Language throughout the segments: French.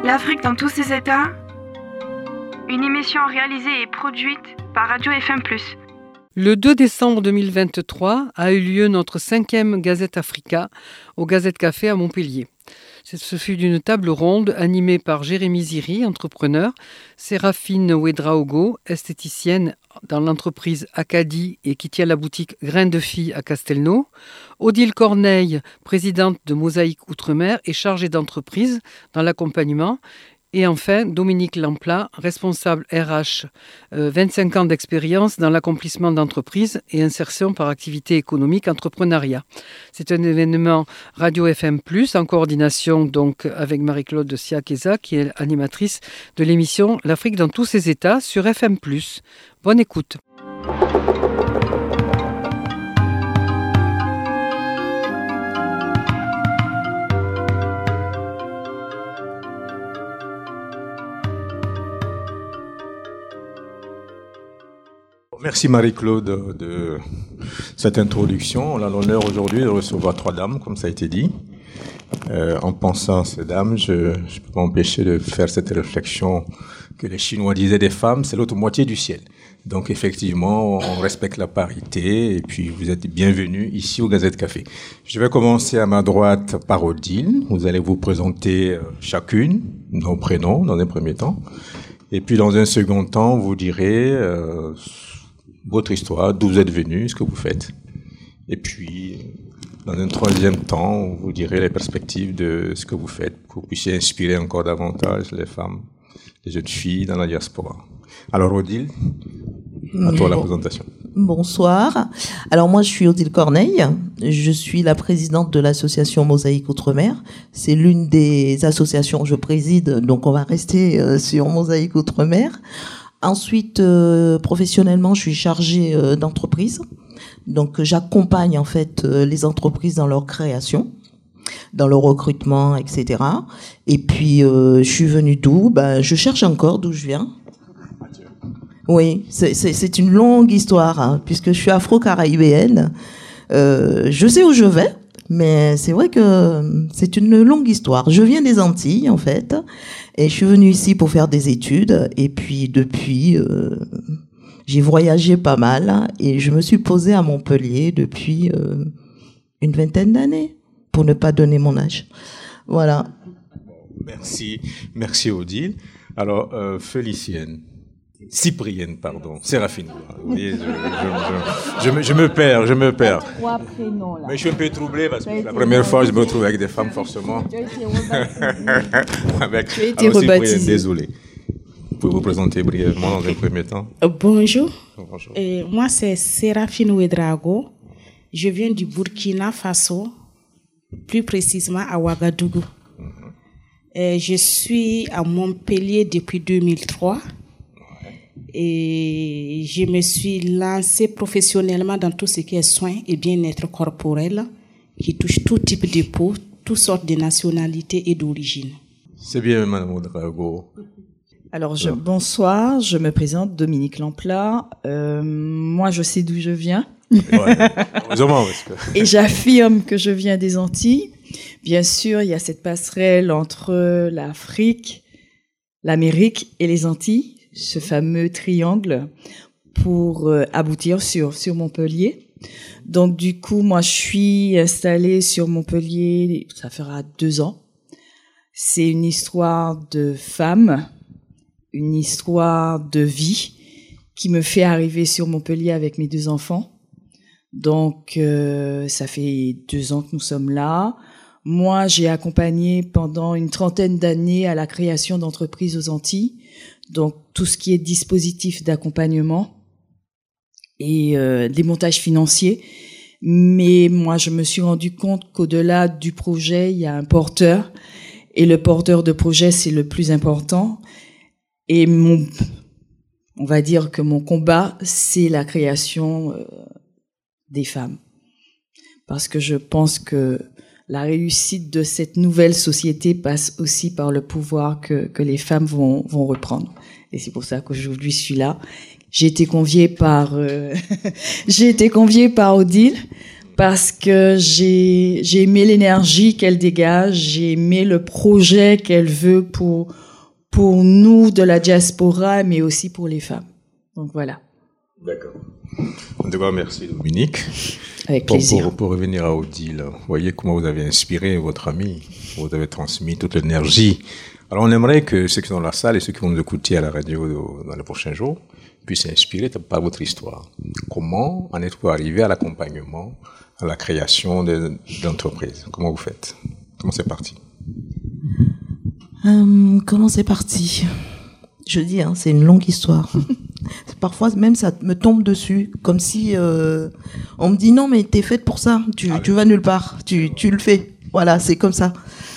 L'Afrique dans tous ses états. Une émission réalisée et produite par Radio FM+. Le 2 décembre 2023 a eu lieu notre 5e Gazette Africa au Gazette Café à Montpellier. Ce fut une table ronde animée par Jérémy Ziri, entrepreneur, Séraphine Ouedraogo, esthéticienne dans l'entreprise Acadie et qui tient la boutique Grain de Fille à Castelnau, Odile Corneille, présidente de Mosaïque Outre-mer et chargée d'entreprise dans l'accompagnement, et enfin, Dominique Lamplat, responsable RH, 25 ans d'expérience dans l'accomplissement d'entreprises et insertion par activité économique entrepreneuriat. C'est un événement Radio FM+, en coordination donc avec Marie-Claude Siakeza, qui est animatrice de l'émission L'Afrique dans tous ses états sur FM+. Bonne écoute. Merci Marie-Claude de cette introduction. On a l'honneur aujourd'hui de recevoir 3 dames, comme ça a été dit. En pensant à ces dames, je ne peux pas m'empêcher de faire cette réflexion que les Chinois disaient des femmes, c'est l'autre moitié du ciel. Donc effectivement, on respecte la parité et puis vous êtes bienvenus ici au Gazette Café. Je vais commencer à ma droite par Odile. Vous allez vous présenter chacune, nos prénoms dans un premier temps. Et puis dans un second temps, vous direz votre histoire, d'où vous êtes venu, ce que vous faites. Et puis, dans un troisième temps, vous direz les perspectives de ce que vous faites, pour que vous puissiez inspirer encore davantage les femmes, les jeunes filles dans la diaspora. Alors, Odile, à toi la présentation. Bonsoir. Alors, moi, je suis Odile Corneille. Je suis la présidente de l'association Mosaïque Outre-mer. C'est l'une des associations que je préside, donc on va rester sur Mosaïque Outre-mer. Ensuite, professionnellement, je suis chargée d'entreprise. Donc, j'accompagne en fait les entreprises dans leur création, dans leur recrutement, etc. Et puis, je suis venue d'où ? Je cherche encore d'où je viens. Oui, c'est une longue histoire, hein, puisque je suis afro-caribéenne. Je sais où je vais, mais c'est vrai que c'est une longue histoire. Je viens des Antilles, en fait, et je suis venue ici pour faire des études. Et puis, depuis, j'ai voyagé pas mal, et je me suis posée à Montpellier depuis une vingtaine d'années, pour ne pas donner mon âge. Voilà. Merci Odile. Alors, Cyprienne, pardon. Séraphine. Oui, je me perds. 3 prénoms, là. Mais je suis un peu troublé parce que c'est la première fois que je me retrouve avec des femmes, forcément. Tu as été Alors, rebaptisée. Cyprienne, désolé. Vous pouvez vous présenter brièvement dans un premier temps. Bonjour. Bonjour. Moi, c'est Séraphine Ouedraogo. Je viens du Burkina Faso, plus précisément à Ouagadougou. Je suis à Montpellier depuis 2003. Et je me suis lancée professionnellement dans tout ce qui est soins et bien-être corporel, qui touche tout type de peau, toutes sortes de nationalités et d'origines. C'est bien, Madame Ouedraogo. Alors, bonsoir, je me présente Dominique Lamplat. Moi, je sais d'où je viens. Ouais, heureusement, parce que... Et j'affirme que je viens des Antilles. Bien sûr, il y a cette passerelle entre l'Afrique, l'Amérique et les Antilles, ce fameux triangle pour aboutir sur Montpellier. Donc, du coup, moi, je suis installée sur Montpellier, ça fera 2 ans. C'est une histoire de femme, une histoire de vie qui me fait arriver sur Montpellier avec mes 2 enfants. Donc, ça fait 2 ans que nous sommes là. Moi, j'ai accompagné pendant une 30aine d'années à la création d'entreprises aux Antilles. Donc, tout ce qui est dispositif d'accompagnement et des montages financiers. Mais moi, je me suis rendu compte qu'au-delà du projet, il y a un porteur. Et le porteur de projet, c'est le plus important. Et on va dire que mon combat, c'est la création des femmes. Parce que je pense que la réussite de cette nouvelle société passe aussi par le pouvoir que les femmes vont reprendre. Et c'est pour ça qu'aujourd'hui je suis là. J'ai été conviée par Odile parce que j'ai aimé l'énergie qu'elle dégage, j'ai aimé le projet qu'elle veut pour nous de la diaspora, mais aussi pour les femmes. Donc voilà. D'accord. En tout cas, merci Dominique. Avec plaisir. Pour revenir à Odile, vous voyez comment vous avez inspiré votre amie, vous avez transmis toute l'énergie. Alors on aimerait que ceux qui sont dans la salle et ceux qui vont nous écouter à la radio dans les prochains jours puissent s'inspirer par votre histoire. Comment en êtes-vous arrivé à l'accompagnement, à la création d'entreprises? Comment vous faites? Comment c'est parti? Comment c'est parti? Je dis, c'est une longue histoire. Parfois même ça me tombe dessus, comme si on me dit non mais t'es faite pour ça, tu vas nulle part, tu le fais. Voilà, c'est comme ça.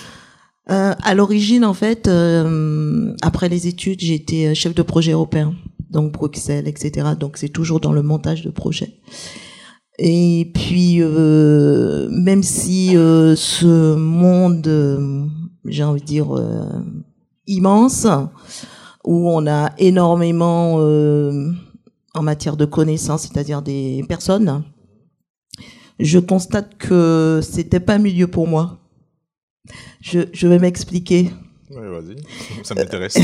À l'origine, en fait, après les études, j'ai été chef de projet européen, donc Bruxelles, etc. Donc c'est toujours dans le montage de projets. Et puis même si ce monde, j'ai envie de dire immense, où on a énormément en matière de connaissances, c'est-à-dire des personnes, je constate que c'était pas un milieu pour moi. Je vais m'expliquer. Oui, vas-y, ça m'intéresse.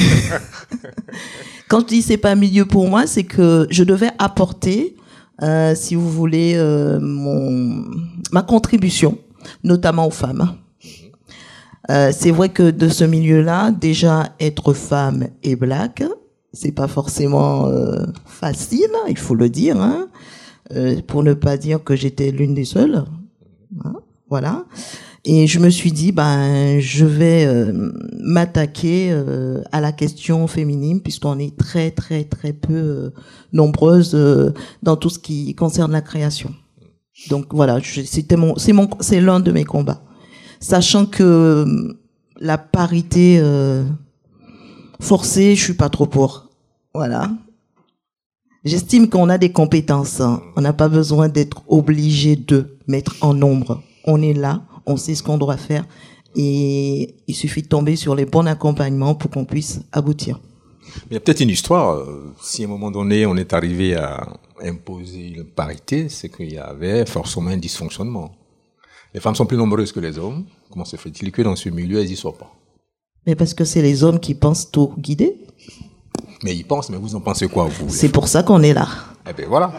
Quand je dis c'est pas un milieu pour moi, c'est que je devais apporter, si vous voulez, ma contribution, notamment aux femmes. C'est vrai que de ce milieu-là, déjà être femme et black, c'est pas forcément facile, il faut le dire, hein, pour ne pas dire que j'étais l'une des seules. Hein, voilà. Et je me suis dit, je vais m'attaquer à la question féminine, puisqu'on est très très très peu nombreuses dans tout ce qui concerne la création. Donc voilà, c'est l'un de mes combats. Sachant que la parité forcée, je suis pas trop pour. Voilà. J'estime qu'on a des compétences. On n'a pas besoin d'être obligé de mettre en nombre. On est là, on sait ce qu'on doit faire et il suffit de tomber sur les bons accompagnements pour qu'on puisse aboutir. Il y a peut-être une histoire. Si à un moment donné, on est arrivé à imposer une parité, c'est qu'il y avait forcément un dysfonctionnement. Les femmes sont plus nombreuses que les hommes. Comment se fait-il que dans ce milieu, elles n'y soient pas? Mais parce que c'est les hommes qui pensent tout guider. Mais ils pensent, mais vous en pensez quoi, vous? C'est pour ça qu'on est là. Eh bien, voilà.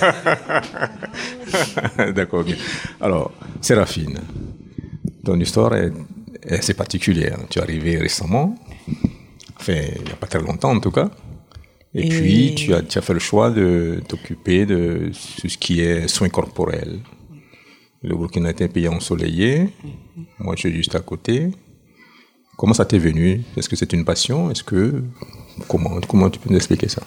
D'accord. Okay. Alors, Séraphine, ton histoire est assez particulière. Tu es arrivée récemment, enfin, il n'y a pas très longtemps en tout cas. Et puis, tu as fait le choix de t'occuper de tout ce qui est soins corporels. Le Burkina est un pays ensoleillé. Moi, je suis juste à côté. Comment ça t'est venu? Est-ce que c'est une passion? Comment tu peux nous expliquer ça?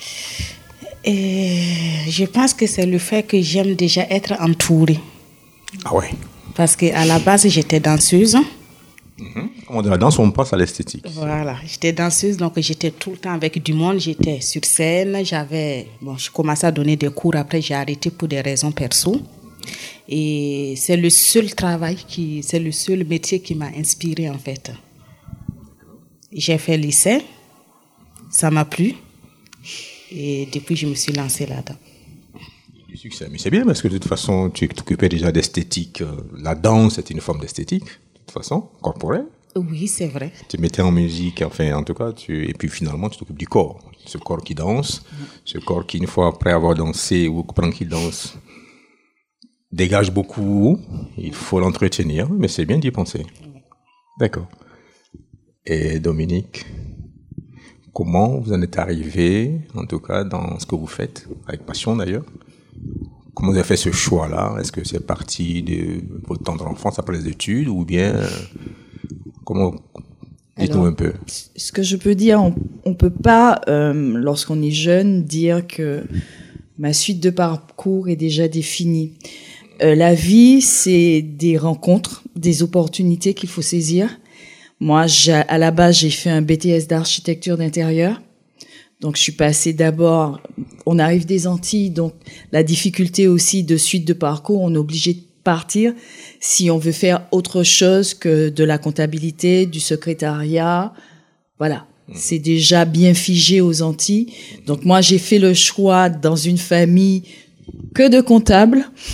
Je pense que c'est le fait que j'aime déjà être entourée. Ah ouais. Parce qu'à la base, j'étais danseuse. Comment la danse, on passe à l'esthétique. Voilà, j'étais danseuse, donc j'étais tout le temps avec du monde. J'étais sur scène, je commençais à donner des cours. Après, j'ai arrêté pour des raisons perso. Et c'est le seul c'est le seul métier qui m'a inspirée en fait. J'ai fait lycée, ça m'a plu. Et depuis, je me suis lancée là-dedans. Du succès, mais c'est bien parce que de toute façon, tu t'occupais déjà d'esthétique. La danse est une forme d'esthétique, de toute façon, corporelle. Oui, c'est vrai. Tu mettais en musique, enfin, en tout cas, et puis finalement, tu t'occupes du corps. Ce corps qui danse, ce corps qui, une fois après avoir dansé ou pendant qu'il danse, dégage beaucoup. Il faut l'entretenir, mais c'est bien d'y penser. D'accord. Et Dominique, comment vous en êtes arrivé, en tout cas, dans ce que vous faites, avec passion d'ailleurs? Comment vous avez fait ce choix-là? Est-ce que c'est parti de votre tendre enfance après les études ou bien comment? Dites-nous un peu. Ce que je peux dire, on peut pas, lorsqu'on est jeune, dire que ma suite de parcours est déjà définie. La vie, c'est des rencontres, des opportunités qu'il faut saisir. Moi, à la base, j'ai fait un BTS d'architecture d'intérieur. Donc, je suis passée d'abord, on arrive des Antilles, donc la difficulté aussi de suite de parcours, on est obligé de partir si on veut faire autre chose que de la comptabilité, du secrétariat. Voilà, c'est déjà bien figé aux Antilles. Donc, moi, j'ai fait le choix dans une famille que de comptables.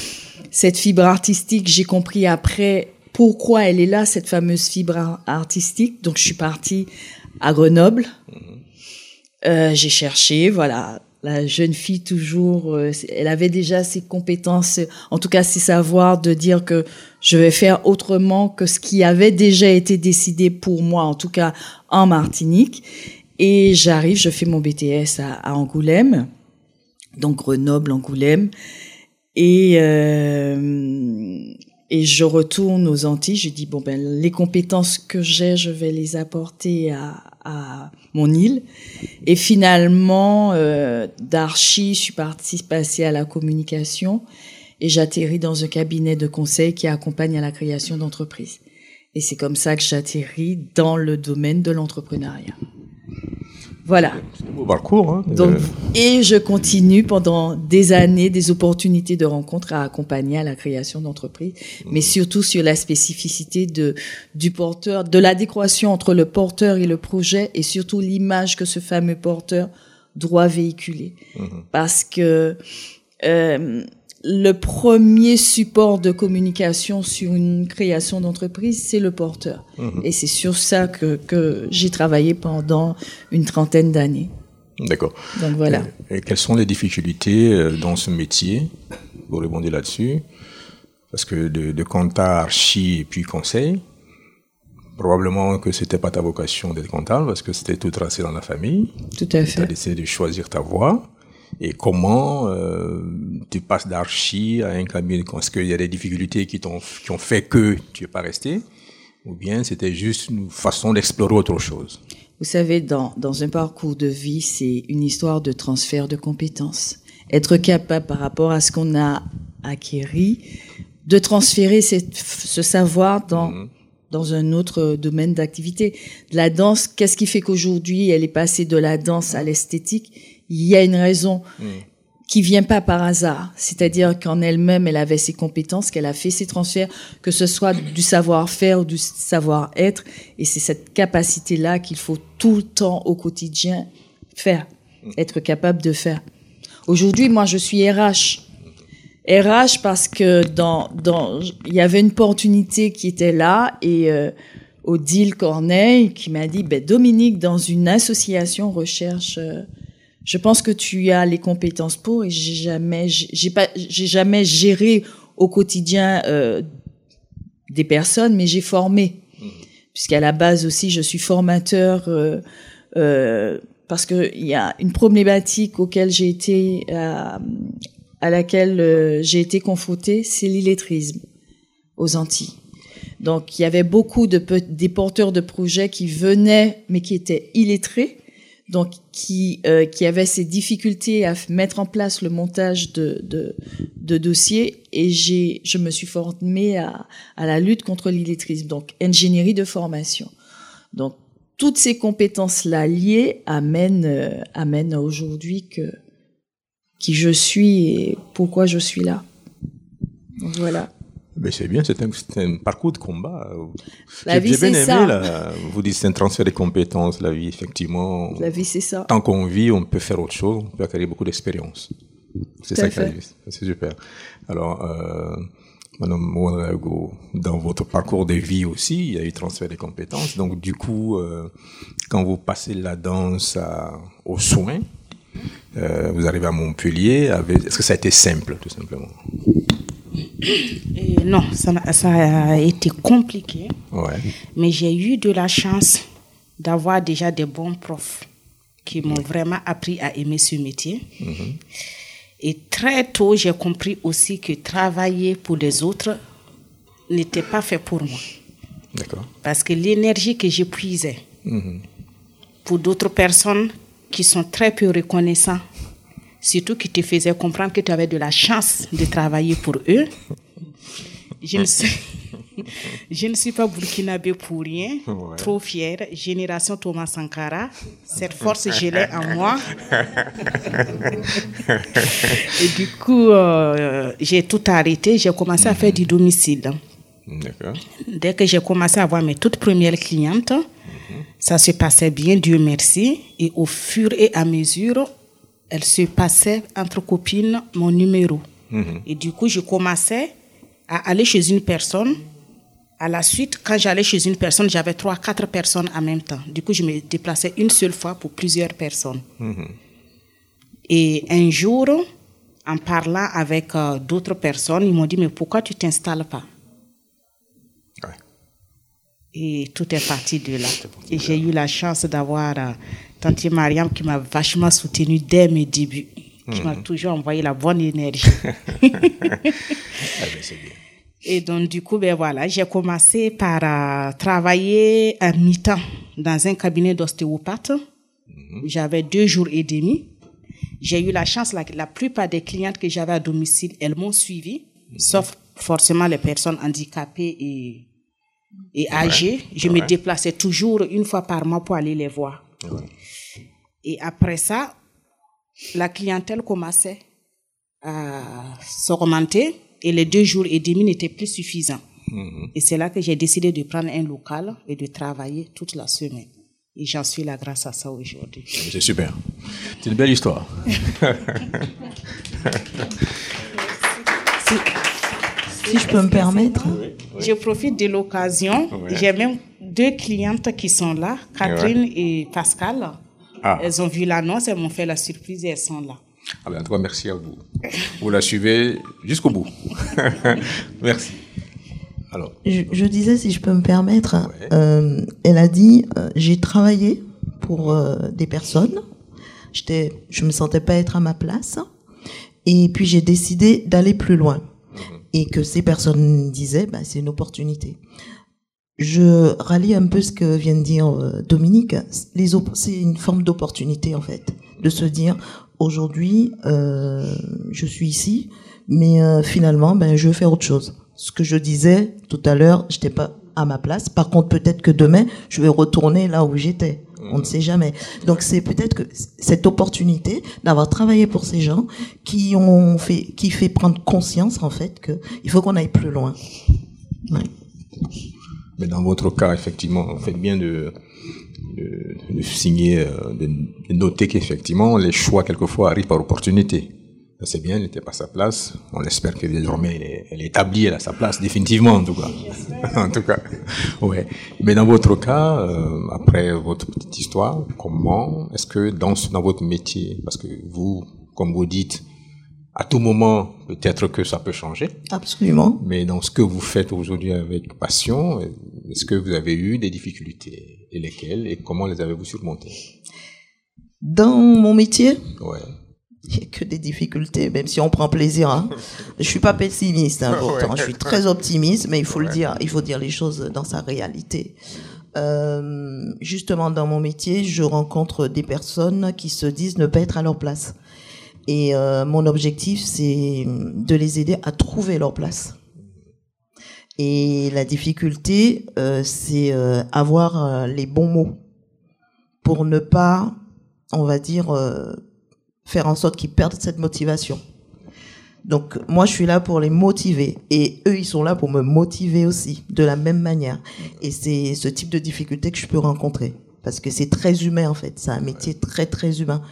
cette fibre artistique, j'ai compris après pourquoi elle est là, cette fameuse fibre artistique. Donc, je suis partie à Grenoble. J'ai cherché, voilà. La jeune fille, toujours, elle avait déjà ses compétences, en tout cas ses savoirs de dire que je vais faire autrement que ce qui avait déjà été décidé pour moi, en tout cas en Martinique. Et j'arrive, je fais mon BTS à Angoulême, donc Grenoble, Angoulême. Et je retourne aux Antilles. Je dis, bon, ben, les compétences que j'ai, je vais les apporter à mon île. Et finalement, d'archi, je suis passée à la communication et j'atterris dans un cabinet de conseil qui accompagne à la création d'entreprises. Et c'est comme ça que j'atterris dans le domaine de l'entrepreneuriat. Voilà. C'est un beau parcours. Hein. Donc, et je continue pendant des années, des opportunités de rencontres à accompagner à la création d'entreprises, mais surtout sur la spécificité du porteur, de l'adéquation entre le porteur et le projet, et surtout l'image que ce fameux porteur doit véhiculer. Parce que le premier support de communication sur une création d'entreprise, c'est le porteur. Et c'est sur ça que j'ai travaillé pendant une trentaine d'années. D'accord. Donc voilà. Et quelles sont les difficultés dans ce métier? Vous répondez là-dessus. Parce que de comptable, archi et puis conseil, probablement que c'était pas ta vocation d'être comptable parce que c'était tout tracé dans la famille. Tout à fait. Tu as décidé de choisir ta voie. Et comment tu passes d'archi à un cabinet? Est-ce qu'il y a des difficultés qui ont fait que tu n'es pas resté? Ou bien c'était juste une façon d'explorer autre chose? Vous savez, dans un parcours de vie, c'est une histoire de transfert de compétences. Être capable, par rapport à ce qu'on a acquis, de transférer ce savoir dans un autre domaine d'activité. La danse, qu'est-ce qui fait qu'aujourd'hui, elle est passée de la danse à l'esthétique? Il y a une raison qui vient pas par hasard. C'est-à-dire qu'en elle-même, elle avait ses compétences, qu'elle a fait ses transferts, que ce soit du savoir-faire ou du savoir-être. Et c'est cette capacité-là qu'il faut tout le temps, au quotidien, faire, être capable de faire. Aujourd'hui, moi, je suis RH. RH parce que il y avait une opportunité qui était là et Odile Corneille qui m'a dit, Dominique, dans une association recherche, je pense que tu as les compétences pour, et j'ai jamais géré au quotidien des personnes, mais j'ai formé, puisqu'à la base aussi je suis formateur parce que il y a une problématique auquel j'ai été à laquelle j'ai été confrontée, c'est l'illettrisme aux Antilles. Donc il y avait beaucoup des porteurs de projets qui venaient mais qui étaient illettrés. Donc qui avait ces difficultés à mettre en place le montage de dossiers, et je me suis formée à la lutte contre l'illettrisme, donc ingénierie de formation. Donc toutes ces compétences là liées amènent aujourd'hui qui je suis et pourquoi je suis là. Donc voilà. Mais c'est bien, c'est un parcours de combat. La vie, j'ai bien c'est aimé, ça. Là, vous dites c'est un transfert de compétences, la vie, effectivement. La vie, c'est ça. Tant qu'on vit, on peut faire autre chose, on peut acquérir beaucoup d'expérience. C'est ça qui arrive. C'est super. Alors, Madame Ouedraogo, dans votre parcours de vie aussi, il y a eu transfert de compétences. Donc, du coup, quand vous passez de la danse aux soins, vous arrivez à Montpellier, est-ce que ça a été simple, tout simplement? Non, ça a été compliqué. Ouais. Mais j'ai eu de la chance d'avoir déjà des bons profs qui m'ont vraiment appris à aimer ce métier. Et très tôt, j'ai compris aussi que travailler pour les autres n'était pas fait pour moi. D'accord. Parce que l'énergie que j'épuisais pour d'autres personnes qui sont très peu reconnaissants, surtout qui te faisaient comprendre que tu avais de la chance de travailler pour eux. Je ne suis pas burkinabé pour rien, trop fière. Génération Thomas Sankara, cette force, je l'ai en moi. Et du coup, j'ai tout arrêté, j'ai commencé à faire du domicile. D'accord. Dès que j'ai commencé à avoir mes toutes premières clientes, ça se passait bien, Dieu merci. Et au fur et à mesure, elle se passait entre copines mon numéro. Et du coup, je commençais à aller chez une personne. À la suite, quand j'allais chez une personne, j'avais 3-4 personnes en même temps. Du coup, je me déplaçais une seule fois pour plusieurs personnes. Et un jour, en parlant avec d'autres personnes, ils m'ont dit, mais pourquoi tu ne t'installes pas? Ouais. Et tout est parti de là. Et j'ai eu la chance d'avoir Tante Mariam qui m'a vachement soutenue dès mes débuts, qui m'a toujours envoyé la bonne énergie. C'est bien. Et donc, du coup, voilà, j'ai commencé par travailler à mi-temps dans un cabinet d'ostéopathe. J'avais 2 jours et demi. J'ai eu la chance, la plupart des clientes que j'avais à domicile, elles m'ont suivi, sauf forcément les personnes handicapées et âgées. Je me déplaçais toujours une fois par mois pour aller les voir. Et après ça, la clientèle commençait à s'augmenter. Et les 2 jours et demi n'étaient plus suffisants. Et c'est là que j'ai décidé de prendre un local et de travailler toute la semaine. Et j'en suis là grâce à ça aujourd'hui. C'est super. C'est une belle histoire. Si je peux me permettre. Je profite de l'occasion. J'ai même 2 clientes qui sont là, Catherine et Pascal. Elles ont vu l'annonce, elles m'ont fait la surprise et elles sont là. Ah ben, en tout cas, merci à vous. Vous la suivez jusqu'au bout. Merci. Alors. Je disais, si je peux me permettre, elle a dit, j'ai travaillé pour des personnes. Je me sentais pas être à ma place. Et puis, j'ai décidé d'aller plus loin. Et que ces personnes disaient, c'est une opportunité. Je rallie un peu ce que vient de dire Dominique. C'est une forme d'opportunité, en fait, de se dire, aujourd'hui, je suis ici, mais finalement, je vais faire autre chose. Ce que je disais tout à l'heure, j'étais pas à ma place. Par contre, peut-être que demain, je vais retourner là où j'étais. On ne sait jamais. Donc, c'est peut-être que cette opportunité d'avoir travaillé pour ces gens qui fait prendre conscience, en fait, qu'il faut qu'on aille plus loin. Ouais. Mais dans votre cas, effectivement, vous faites bien de signer, de noter qu'effectivement, les choix, quelquefois, arrivent par opportunité. Ça, c'est bien, elle n'était pas à sa place. On espère que désormais, elle est établie, elle a sa place, définitivement, en tout cas. En tout cas, ouais. Mais dans votre cas, après votre petite histoire, comment est-ce que dans votre métier, parce que vous, comme vous dites, à tout moment, peut-être que ça peut changer. Absolument. Mais dans ce que vous faites aujourd'hui avec passion, est-ce que vous avez eu des difficultés? Et lesquelles? Et comment les avez-vous surmontées? Dans mon métier? Ouais. Il n'y a que des difficultés, même si on prend plaisir. Hein. Je suis pas pessimiste, pourtant. Je suis très optimiste, mais il faut le dire. Il faut dire les choses dans sa réalité. Justement, dans mon métier, je rencontre des personnes qui se disent ne pas être à leur place. Et mon objectif, c'est de les aider à trouver leur place. Et la difficulté, c'est avoir les bons mots pour ne pas, on va dire, faire en sorte qu'ils perdent cette motivation. Donc, moi, je suis là pour les motiver. Et eux, ils sont là pour me motiver aussi, de la même manière. Et c'est ce type de difficulté que je peux rencontrer. Parce que c'est très humain, en fait. C'est un métier très, très humain.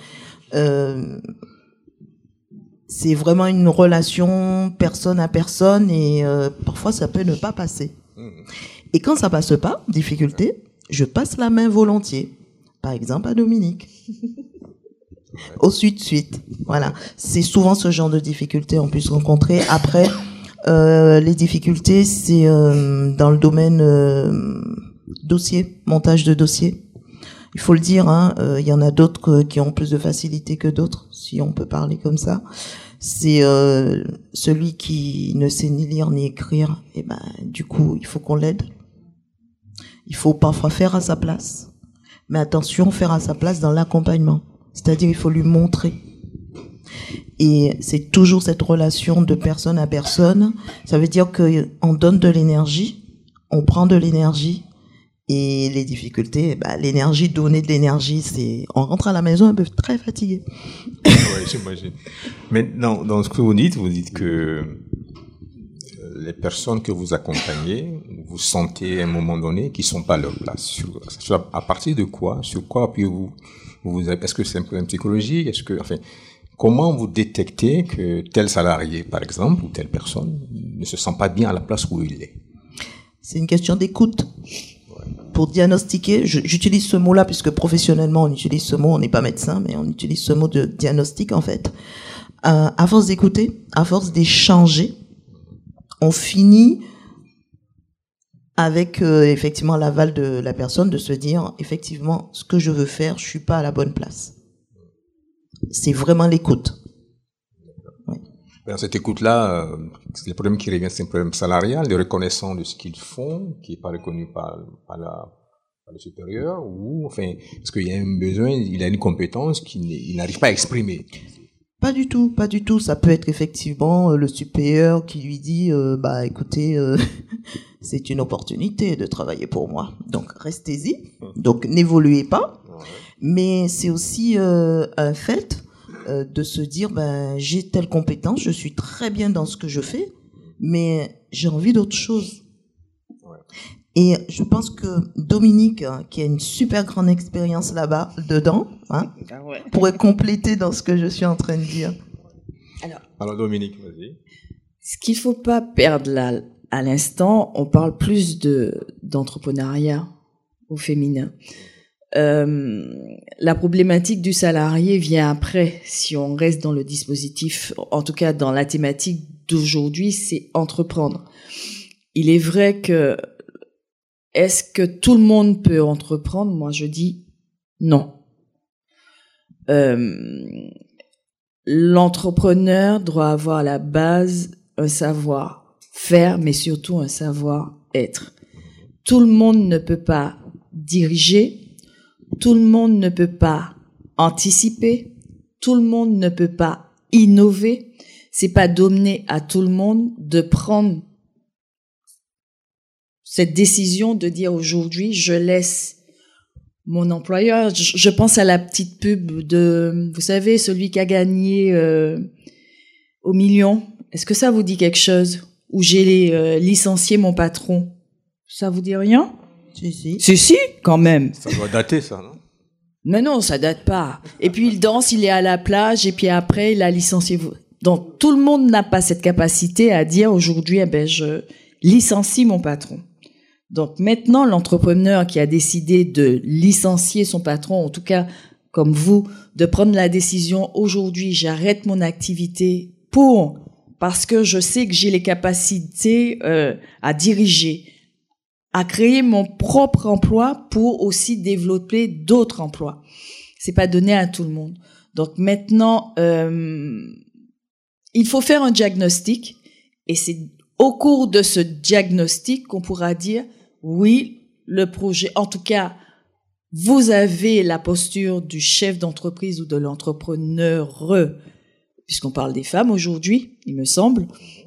C'est vraiment une relation personne à personne et parfois ça peut ne pas passer. Et quand ça passe pas, difficulté, je passe la main volontiers. Par exemple à Dominique. Au suite. Voilà. C'est souvent ce genre de difficultés on peut se rencontrer. Après, les difficultés, c'est dans le domaine dossier, montage de dossier. Il faut le dire, hein, y en a d'autres qui ont plus de facilité que d'autres, si on peut parler comme ça. C'est celui qui ne sait ni lire ni écrire, et du coup, il faut qu'on l'aide. Il faut parfois faire à sa place. Mais attention, faire à sa place dans l'accompagnement. C'est-à-dire, il faut lui montrer. Et c'est toujours cette relation de personne à personne. Ça veut dire qu'on donne de l'énergie, on prend de l'énergie. Et les difficultés, l'énergie, donner de l'énergie, c'est, on rentre à la maison un peu très fatigué. Ouais, j'imagine. Mais dans ce que vous dites que les personnes que vous accompagnez, vous sentez à un moment donné qu'ils sont pas à leur place. À partir de quoi? Sur quoi appuyez-vous? Est-ce que c'est un problème psychologique? comment vous détectez que tel salarié, par exemple, ou telle personne ne se sent pas bien à la place où il est? C'est une question d'écoute. Pour diagnostiquer, j'utilise ce mot-là puisque professionnellement on utilise ce mot, on n'est pas médecin, mais on utilise ce mot de diagnostic en fait. À force d'écouter, à force d'échanger, on finit avec effectivement l'aval de la personne de se dire effectivement ce que je veux faire, je suis pas à la bonne place. C'est vraiment l'écoute. Ouais. Dans cette écoute-là, le problème qui revient, c'est un problème salarial, de reconnaissance de ce qu'ils font, qui n'est pas reconnu par le supérieur, ou enfin, est-ce qu'il y a un besoin, il a une compétence qu'il n'arrive pas à exprimer? Pas du tout, pas du tout. Ça peut être effectivement le supérieur qui lui dit écoutez, c'est une opportunité de travailler pour moi. Donc restez-y. Donc n'évoluez pas. Mais c'est aussi un fait de se dire j'ai telle compétence, je suis très bien dans ce que je fais, mais j'ai envie d'autre chose. Et je pense que Dominique, qui a une super grande expérience là-bas, dedans, pourrait compléter dans ce que je suis en train de dire. Alors Dominique, vas-y. Ce qu'il ne faut pas perdre là, à l'instant, on parle plus d'entrepreneuriat au féminin. La problématique du salarié vient après, si on reste dans le dispositif, en tout cas dans la thématique d'aujourd'hui, c'est entreprendre. Il est vrai que est-ce que tout le monde peut entreprendre? Moi, je dis non. L'entrepreneur doit avoir à la base un savoir-faire, mais surtout un savoir-être. Tout le monde ne peut pas diriger, tout le monde ne peut pas anticiper, tout le monde ne peut pas innover. C'est pas donné à tout le monde de prendre cette décision de dire aujourd'hui, je laisse mon employeur. Je pense à la petite pub de, vous savez, celui qui a gagné au million. Est-ce que ça vous dit quelque chose? Où j'ai licencié mon patron. Ça vous dit rien? Si, quand même. Ça doit dater, ça, non? Mais non, ça date pas. Et puis il danse, il est à la plage, et puis après, il a licencié. Donc, tout le monde n'a pas cette capacité à dire aujourd'hui, je licencie mon patron. Donc maintenant, l'entrepreneur qui a décidé de licencier son patron, en tout cas comme vous, de prendre la décision aujourd'hui, j'arrête mon activité parce que je sais que j'ai les capacités à diriger, à créer mon propre emploi pour aussi développer d'autres emplois. C'est pas donné à tout le monde. Donc maintenant, il faut faire un diagnostic et c'est au cours de ce diagnostic qu'on pourra dire oui, le projet, en tout cas, vous avez la posture du chef d'entreprise ou de l'entrepreneur, puisqu'on parle des femmes aujourd'hui, il me semble.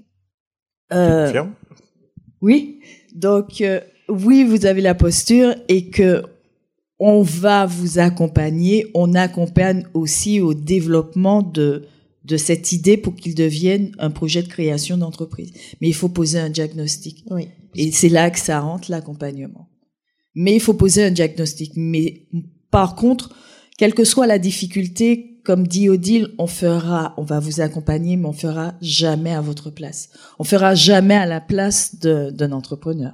Oui, donc oui, vous avez la posture et que on va vous accompagner. On accompagne aussi au développement de cette idée pour qu'il devienne un projet de création d'entreprise. Mais il faut poser un diagnostic. Oui. Et c'est là que ça rentre, l'accompagnement. Mais il faut poser un diagnostic. Mais par contre, quelle que soit la difficulté, comme dit Odile, on va vous accompagner, mais on fera jamais à votre place. On fera jamais à la place d'un entrepreneur.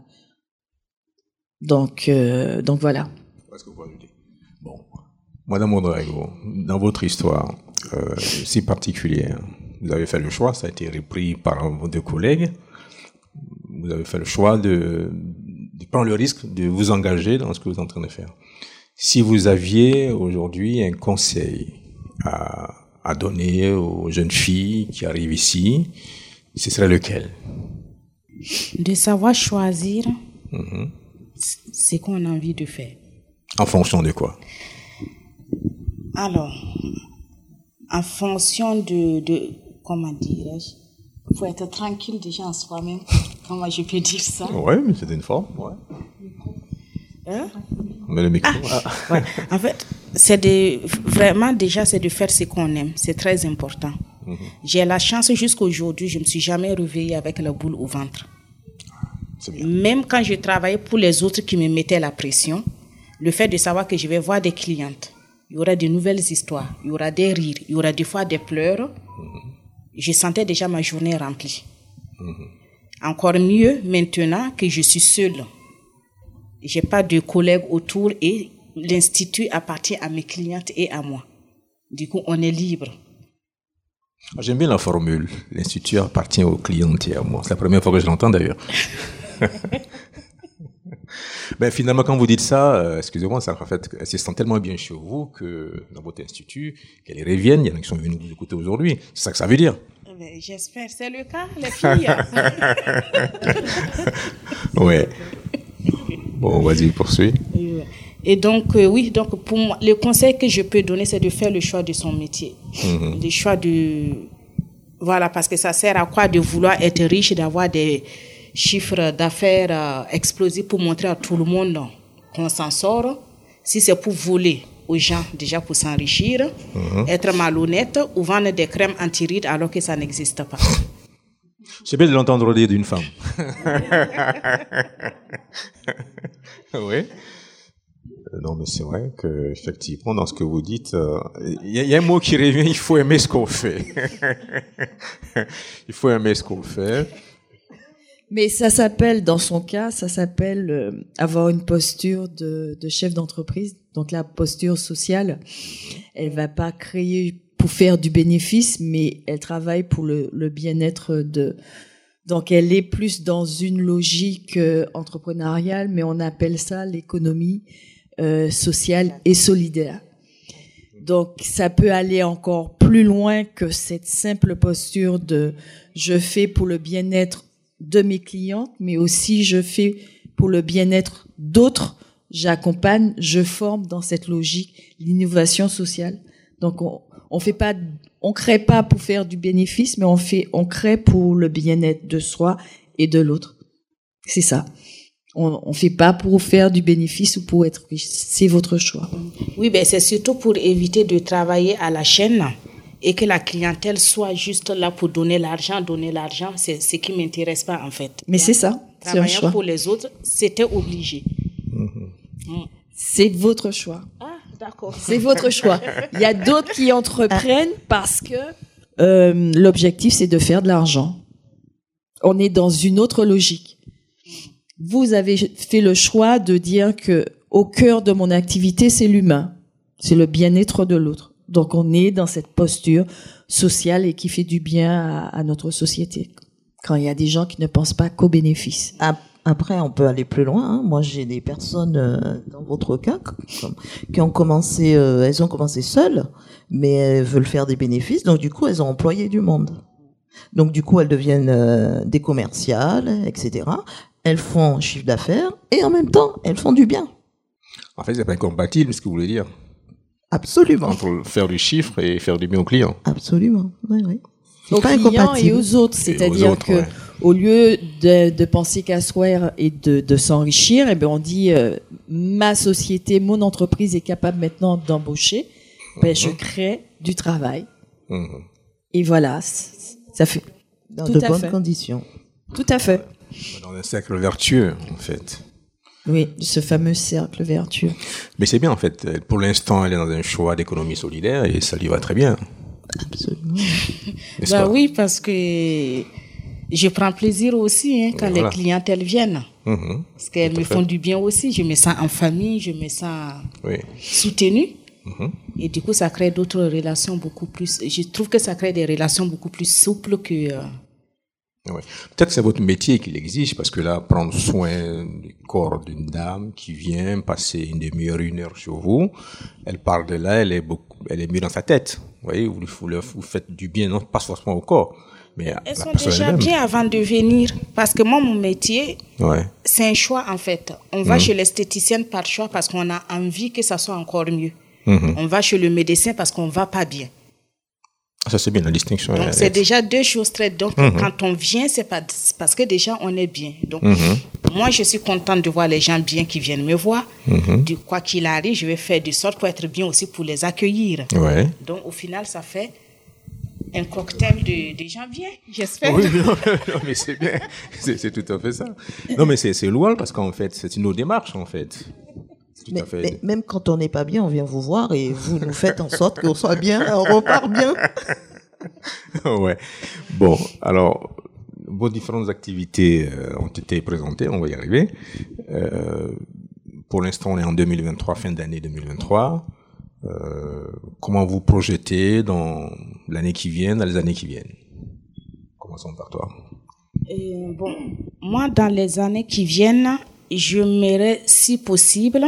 Donc voilà. Bon. Madame Mondrago, dans votre histoire, si particulière, vous avez fait le choix, ça a été repris par vos deux collègues, vous avez fait le choix de prendre le risque de vous engager dans ce que vous êtes en train de faire. Si vous aviez aujourd'hui un conseil à donner aux jeunes filles qui arrivent ici, ce serait lequel? De savoir choisir ce qu'on a envie de faire. En fonction de quoi? Alors, en fonction de comment dirais-je, il faut être tranquille déjà en soi-même. Comment je peux dire ça? Oui, mais c'est une forme, ouais. Mais le micro. Ouais. En fait, vraiment déjà, c'est de faire ce qu'on aime. C'est très important. J'ai la chance jusqu'à aujourd'hui, je me suis jamais réveillée avec la boule au ventre. C'est bien. Même quand je travaillais pour les autres qui me mettaient la pression, le fait de savoir que je vais voir des clientes, il y aura de nouvelles histoires, il y aura des rires, il y aura des fois des pleurs. Je sentais déjà ma journée remplie. Encore mieux maintenant que je suis seule. Je n'ai pas de collègues autour et l'institut appartient à mes clientes et à moi. Du coup, on est libre. J'aime bien la formule. L'institut appartient aux clientes et à moi. C'est la première fois que je l'entends d'ailleurs. Ben, finalement, quand vous dites ça, excusez-moi, ça en fait, elles se sentent tellement bien chez vous que dans votre institut, qu'elles reviennent. Il y en a qui sont venus vous écouter aujourd'hui. C'est ça que ça veut dire. J'espère, c'est le cas, les filles. Ouais. Bon, vas-y, poursuis. Et donc, oui, donc pour moi, le conseil que je peux donner, c'est de faire le choix de son métier. Le choix de... Voilà, parce que ça sert à quoi de vouloir être riche, d'avoir des chiffres d'affaires explosifs pour montrer à tout le monde qu'on s'en sort. Si c'est pour voler aux gens, déjà pour s'enrichir, être malhonnête ou vendre des crèmes anti-rides alors que ça n'existe pas. C'est bien de l'entendre dire d'une femme. Oui. Non, mais c'est vrai que effectivement, dans ce que vous dites, il y a un mot qui revient. Il faut aimer ce qu'on fait. Il faut aimer ce qu'on fait. Mais ça s'appelle, dans son cas, ça s'appelle avoir une posture de chef d'entreprise. Donc la posture sociale, elle va pas créer pour faire du bénéfice, mais elle travaille pour le bien-être de... Donc elle est plus dans une logique entrepreneuriale, mais on appelle ça l'économie sociale et solidaire. Donc ça peut aller encore plus loin que cette simple posture de je fais pour le bien-être de mes clientes, mais aussi je fais pour le bien-être d'autres. J'accompagne, je forme dans cette logique l'innovation sociale. Donc on crée pas pour faire du bénéfice, mais on crée pour le bien-être de soi et de l'autre. C'est ça. On fait pas pour faire du bénéfice ou pour être riche. C'est votre choix. Oui, ben c'est surtout pour éviter de travailler à la chaîne et que la clientèle soit juste là pour donner l'argent. C'est ce qui m'intéresse pas en fait. Mais c'est ça. C'est un choix. Pour les autres, c'était obligé. C'est votre choix. Ah, d'accord. C'est votre choix. Il y a d'autres qui entreprennent parce que l'objectif, c'est de faire de l'argent. On est dans une autre logique. Vous avez fait le choix de dire que au cœur de mon activité, c'est l'humain. C'est le bien-être de l'autre. Donc, on est dans cette posture sociale et qui fait du bien à notre société. Quand il y a des gens qui ne pensent pas qu'au bénéfice. Après, on peut aller plus loin. Hein. Moi, j'ai des personnes, dans votre cas, qui ont commencé, elles ont commencé seules, mais elles veulent faire des bénéfices. Donc, du coup, elles ont employé du monde. Donc, du coup, elles deviennent des commerciales, etc. Elles font chiffre d'affaires et en même temps, elles font du bien. En fait, c'est pas incompatible, ce que vous voulez dire. Absolument. Entre faire du chiffre et faire du bien aux clients. Absolument. Oui, oui. Aux clients et aux autres, c'est-à-dire que au lieu de penser qu'à soi et de s'enrichir, eh bien on dit ma société, mon entreprise est capable maintenant d'embaucher, ben je crée du travail. Et voilà, ça fait dans de bonnes conditions. Tout à fait. Dans un cercle vertueux, en fait. Oui, ce fameux cercle vertueux. Mais c'est bien, en fait. Pour l'instant, elle est dans un choix d'économie solidaire et ça lui va très bien. Absolument. Bah oui, parce que je prends plaisir aussi quand les clientèles viennent. Parce qu'elles me font du bien aussi. Je me sens en famille, je me sens soutenue. Et du coup, ça crée d'autres relations beaucoup plus... Je trouve que ça crée des relations beaucoup plus souples que... Ouais. Peut-être que c'est votre métier qui l'exige, parce que là, prendre soin du corps d'une dame qui vient passer une demi-heure, 1 heure chez vous, elle part de là, elle est mieux dans sa tête. Vous voyez, vous faites du bien, non pas forcément au corps, mais à elles la sont personne déjà elle-même. bien avant de venir, parce que moi, mon métier, c'est un choix en fait. On va chez l'esthéticienne par choix parce qu'on a envie que ça soit encore mieux. On va chez le médecin parce qu'on va pas bien. Ça, c'est bien, la distinction. Donc, c'est déjà 2 choses très... Donc, quand on vient, c'est parce que déjà, on est bien. Donc, moi, je suis contente de voir les gens bien qui viennent me voir. Du quoi qu'il arrive, je vais faire de sorte pour être bien aussi pour les accueillir. Donc, au final, ça fait un cocktail de gens bien, j'espère. Oui, non, mais c'est bien. C'est tout à fait ça. Non, mais c'est louable parce qu'en fait, c'est une autre démarche, en fait. tout à fait. Mais même quand on n'est pas bien, on vient vous voir et vous nous faites en sorte qu'on soit bien, on repart bien. Ouais. Bon, alors, vos différentes activités ont été présentées, on va y arriver. Pour l'instant, on est en 2023, fin d'année 2023. Comment vous projetez dans l'année qui vient, dans les années qui viennent? Commençons par toi. Bon, moi, dans les années qui viennent, j'aimerais, si possible,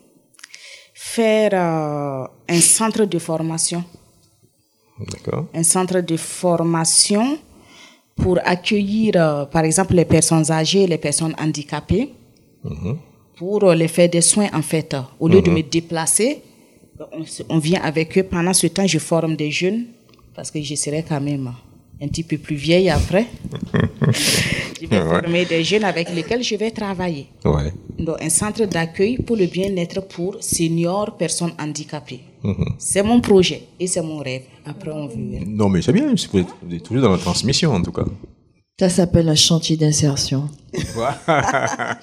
faire un centre de formation. D'accord. Un centre de formation pour accueillir, par exemple, les personnes âgées, les personnes handicapées, pour les faire des soins, en fait. Au lieu de me déplacer, on vient avec eux. Pendant ce temps, je forme des jeunes, parce que je serai quand même un petit peu plus vieille après. Je vais former des jeunes avec lesquels je vais travailler. Ouais. Donc, un centre d'accueil pour le bien-être pour seniors, personnes handicapées. C'est mon projet et c'est mon rêve. Après, on verra. Non, mais c'est bien, vous êtes toujours dans la transmission, en tout cas. Ça s'appelle un chantier d'insertion. Voilà.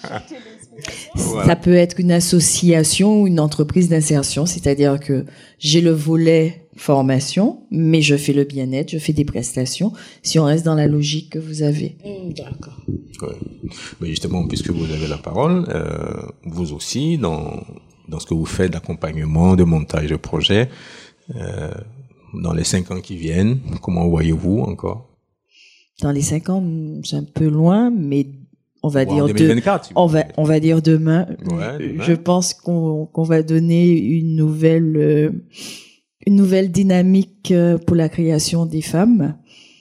Ça peut être une association ou une entreprise d'insertion, c'est-à-dire que j'ai le volet formation, mais je fais le bien-être, je fais des prestations, si on reste dans la logique que vous avez. D'accord. Ouais. Mais justement, puisque vous avez la parole, vous aussi, dans ce que vous faites d'accompagnement, de montage de projet, dans les 5 ans qui viennent, comment voyez-vous encore? Dans les 5 ans, c'est un peu loin, mais on va dire 2024, si on va dire demain. Ouais, demain. Je pense qu'on va donner une nouvelle dynamique pour la création des femmes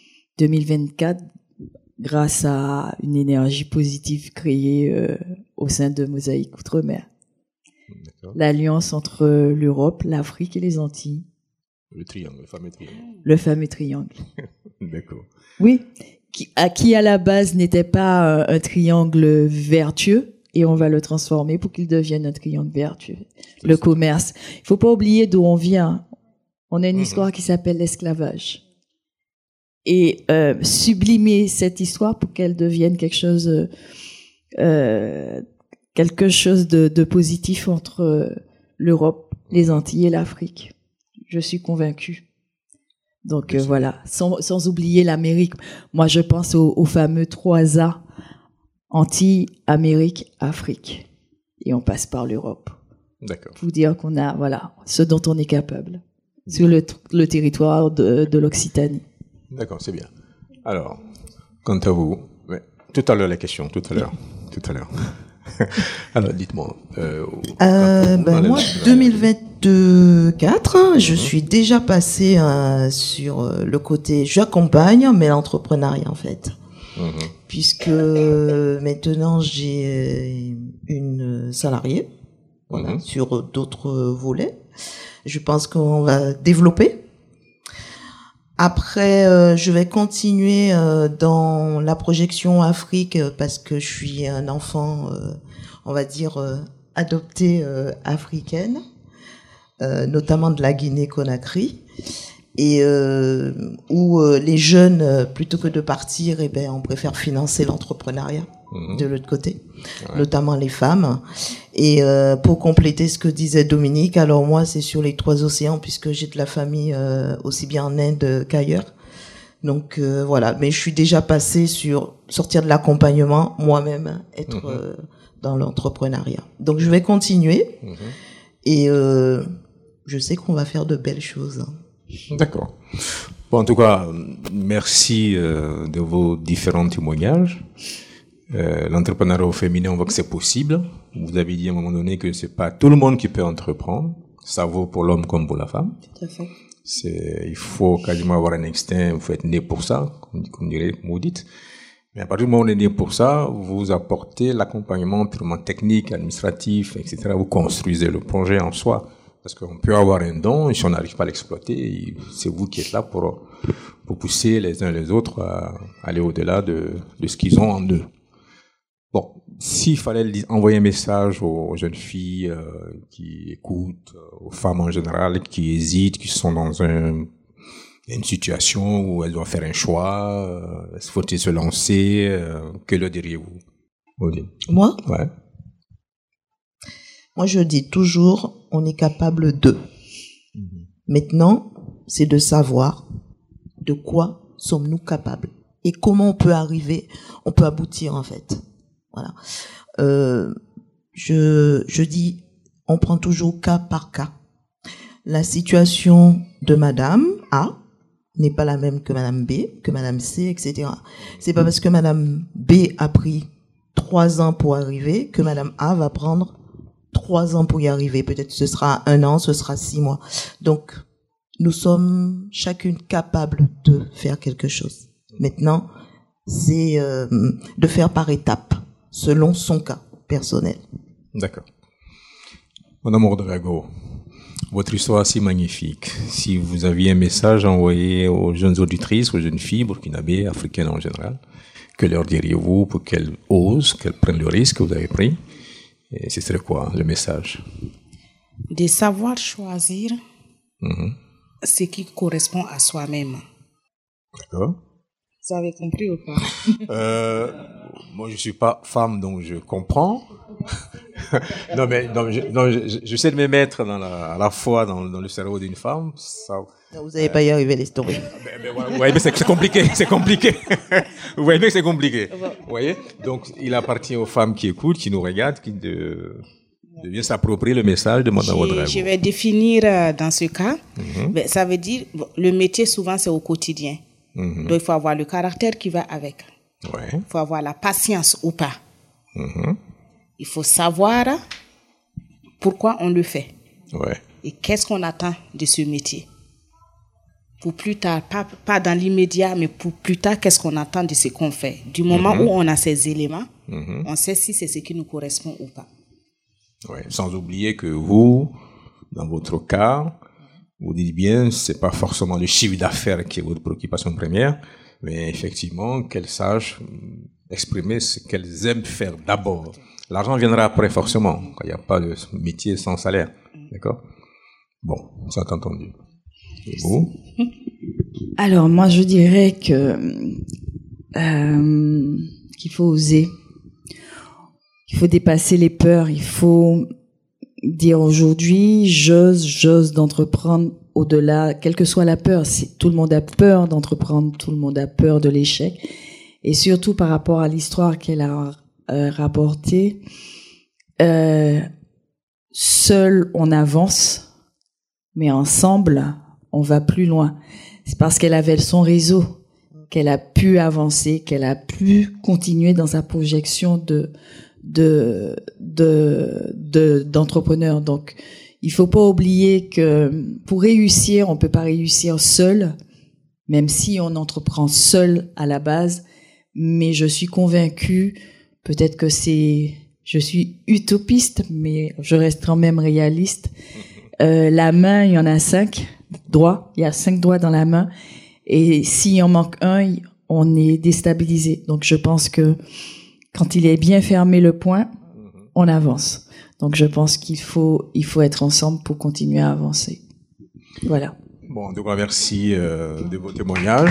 2024 grâce à une énergie positive créée au sein de Mosaïque Outre-mer. D'accord. L'alliance entre l'Europe, l'Afrique et les Antilles. Le triangle, le fameux triangle. Le fameux triangle. D'accord. Oui, qui à la base n'était pas un triangle vertueux, et on va le transformer pour qu'il devienne un triangle vertueux. Le commerce. Il faut pas oublier d'où on vient. On a une histoire qui s'appelle l'esclavage. Et sublimer cette histoire pour qu'elle devienne quelque chose de positif entre l'Europe, les Antilles et l'Afrique. Je suis convaincue. Donc voilà, sans oublier l'Amérique. Moi, je pense aux fameux 3A, Antilles, Amérique, Afrique. Et on passe par l'Europe. D'accord. Pour dire qu'on a, voilà, ce dont on est capable sur le territoire de l'Occitanie. D'accord, c'est bien. Alors, quant à vous, tout à l'heure la question, tout à l'heure. Alors, dites-moi. Moi, 2024, je suis déjà passée sur le côté, j'accompagne, mais l'entrepreneuriat en fait. Puisque maintenant j'ai une salariée sur d'autres volets. Je pense qu'on va développer. Après, je vais continuer dans la projection Afrique parce que je suis un enfant, on va dire, adopté africaine, notamment de la Guinée-Conakry, et où les jeunes, plutôt que de partir, on préfère financer l'entrepreneuriat de l'autre côté, notamment les femmes. Et pour compléter ce que disait Dominique, alors moi c'est sur les 3 océans puisque j'ai de la famille aussi bien en Inde qu'ailleurs. Donc voilà, mais je suis déjà passée sur sortir de l'accompagnement, moi-même être dans l'entrepreneuriat. Donc je vais continuer et je sais qu'on va faire de belles choses. D'accord. Bon, en tout cas, merci de vos différents témoignages. L'entrepreneuriat au féminin, on voit que c'est possible. Vous avez dit à un moment donné que c'est pas tout le monde qui peut entreprendre. Ça vaut pour l'homme comme pour la femme. Tout à fait. Il faut quasiment avoir un instinct, il faut être né pour ça, comme dirait, comme vous dites. Mais à partir du moment où on est né pour ça, vous apportez l'accompagnement purement technique, administratif, etc. Vous construisez le projet en soi. Parce qu'on peut avoir un don, et si on n'arrive pas à l'exploiter, c'est vous qui êtes là pour pousser les uns les autres à aller au-delà de ce qu'ils ont en eux. Bon, s'il fallait envoyer un message aux jeunes filles qui écoutent, aux femmes en général qui hésitent, qui sont dans une situation où elles doivent faire un choix, faut-il se lancer, que leur diriez-vous? Moi? Ouais. Moi, je dis toujours, on est capable de. Maintenant, c'est de savoir de quoi sommes-nous capables et comment on peut aboutir en fait. Voilà. Je dis, on prend toujours cas par cas. La situation de Madame A n'est pas la même que Madame B, que Madame C, etc. C'est pas parce que Madame B a pris 3 ans pour arriver que Madame A va prendre 3 ans pour y arriver. Peut-être ce sera 1 an, ce sera 6 mois. Donc, nous sommes chacune capables de faire quelque chose. Maintenant, c'est de faire par étapes, selon son cas personnel. D'accord. Madame Ouedraogo, votre histoire est si magnifique. Si vous aviez un message à envoyer aux jeunes auditrices, aux jeunes filles burkinabées, africaines en général, que leur diriez-vous pour qu'elles osent, qu'elles prennent le risque que vous avez pris? Et ce serait quoi le message? De savoir choisir ce qui correspond à soi-même. D'accord. Vous avez compris ou pas? Moi, je suis pas femme, donc je comprends. J'essaie de me mettre à la fois dans le cerveau d'une femme. Ça, vous n'allez pas y arriver, l'histoire. Mais c'est compliqué, c'est compliqué. Vous voyez bien que c'est compliqué. Vous voyez? Donc, il appartient aux femmes qui écoutent, qui nous regardent, de bien s'approprier le message de Mme Ouedraogo. Je vais définir dans ce cas. Ça veut dire, le métier souvent c'est au quotidien. Donc il faut avoir le caractère qui va avec. Il faut avoir la patience ou pas. Il faut savoir pourquoi on le fait. Et qu'est-ce qu'on attend de ce métier. Pour plus tard, pas dans l'immédiat, mais pour plus tard, qu'est-ce qu'on attend de ce qu'on fait. Du moment où on a ces éléments, on sait si c'est ce qui nous correspond ou pas. Sans oublier que vous, dans votre cas, vous dites bien, c'est pas forcément le chiffre d'affaires qui est votre préoccupation première, mais effectivement, qu'elles sachent exprimer ce qu'elles aiment faire d'abord. L'argent viendra après, forcément. Il n'y a pas de métier sans salaire. D'accord? Bon, ça t'as entendu. Et vous? Alors, moi, je dirais que qu'il faut oser. Il faut dépasser les peurs. Il faut dire aujourd'hui, j'ose d'entreprendre au-delà, quelle que soit la peur. Tout le monde a peur d'entreprendre, tout le monde a peur de l'échec. Et surtout par rapport à l'histoire qu'elle a rapportée, seul on avance, mais ensemble on va plus loin. C'est parce qu'elle avait son réseau qu'elle a pu avancer, qu'elle a pu continuer dans sa projection d'entrepreneur. Donc, il faut pas oublier que pour réussir, on peut pas réussir seul, même si on entreprend seul à la base. Mais je suis convaincue, peut-être que je suis utopiste, mais je reste quand même réaliste. La main, il y en a 5 doigts. Il y a 5 doigts dans la main. Et s'il en manque un, on est déstabilisé. Donc, je pense que quand il est bien fermé le poing, on avance. Donc, je pense qu'il faut être ensemble pour continuer à avancer. Voilà. Bon, donc, merci de vos témoignages.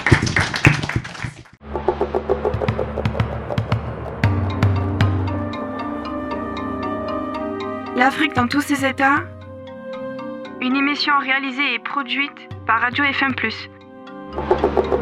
L'Afrique dans tous ses états. Une émission réalisée et produite par Radio FM+.